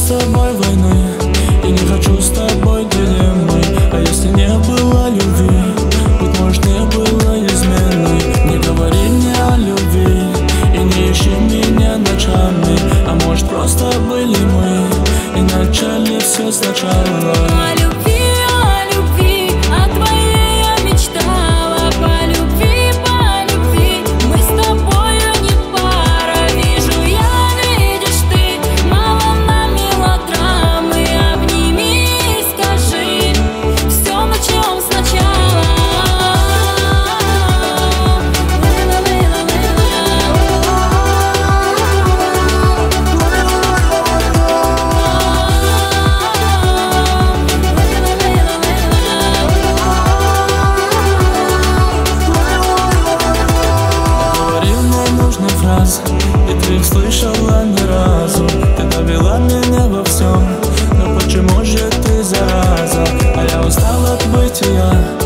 тобой войны и не хочу с тобой дилеммы. А если не было любви, быть может не было измены. Не говори мне о любви и не ищи меня ночами. А может просто были мы и начали все сначала. О любви, о твоей я мечтала. По любви, мы с тобою не пара. Вижу я, видишь ты, мало нам мелодрамы. Обними и скажи, все начнем сначала. И ты их слышала ни разу. Ты довела меня во всем, но почему же ты зараза? А я устал от бытия.